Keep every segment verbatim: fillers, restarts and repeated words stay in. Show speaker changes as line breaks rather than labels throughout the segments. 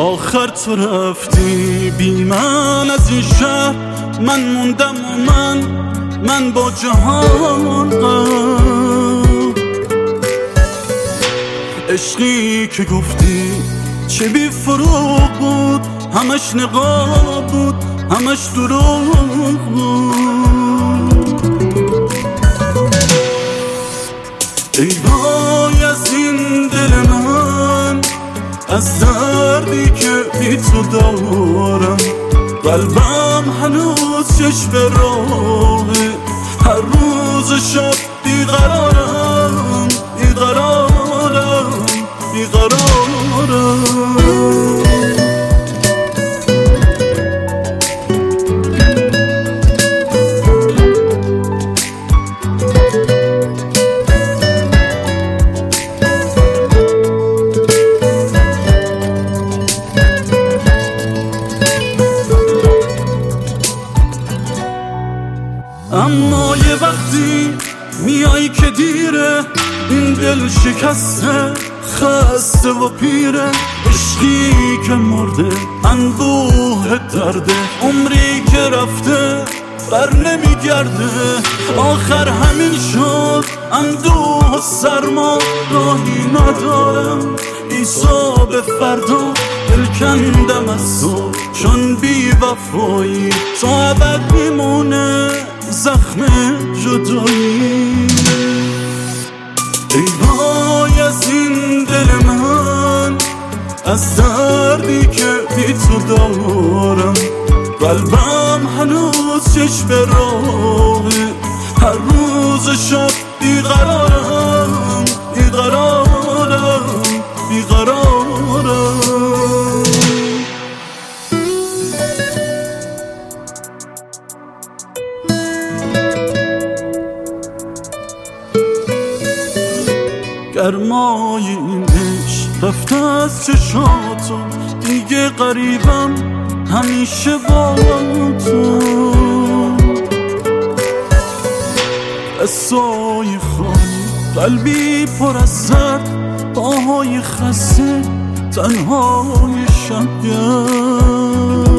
آخر تو رفتی بی من از این شهر، من موندم و من من با جهان غم. عشقی که گفتی چه بی فروغ بود، همش نقاب بود همش دروغ بود. ای وای از این دل من، از دردی که بی تو دارم. قلبم هنوز چشم راهه، هر روز شب بیقرارم بیقرارم بیقرارم. اما یه وقتی میایی که دیره، این دل شکسته خسته و پیره. عشقی که مرده انبوه درده، عمری که رفته بر نمیگرده. آخر همین شد اندوه و سرما، راهی ندارم ایسا به فردا. دل کندم از تو چون بی وفایی، تو ابد میمونه زخم جدایی. ای وای از این دل من، از دردی که بی تو دارم. قلبم هنوز چشم راهه، هر روز شب بیقرارم بیقرارم بیقرارم. گرمای این عشق رفته از چشاتو، دیگه قریبم همیشه با تو. قصای خالی قلبی پر از زرد، پاهای خسته تنهای شبگرد.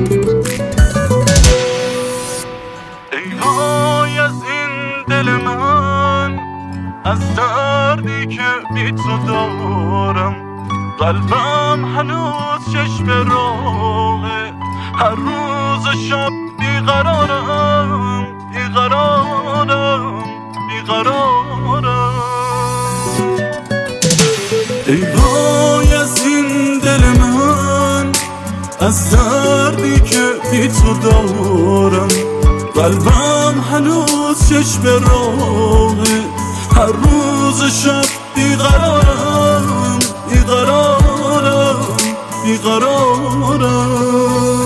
ای وای از این دل من، از دردی که بی تو دارم. قلبم هنوز چشم راهه، هر روز شب بیقرارم بیقرارم بیقرارم. ای وای از این دل من، از دردی که بی تو دارم. قلبم هنوز چشم راهه، هر روز شب بیقرارم بیقرارم بیقرارم.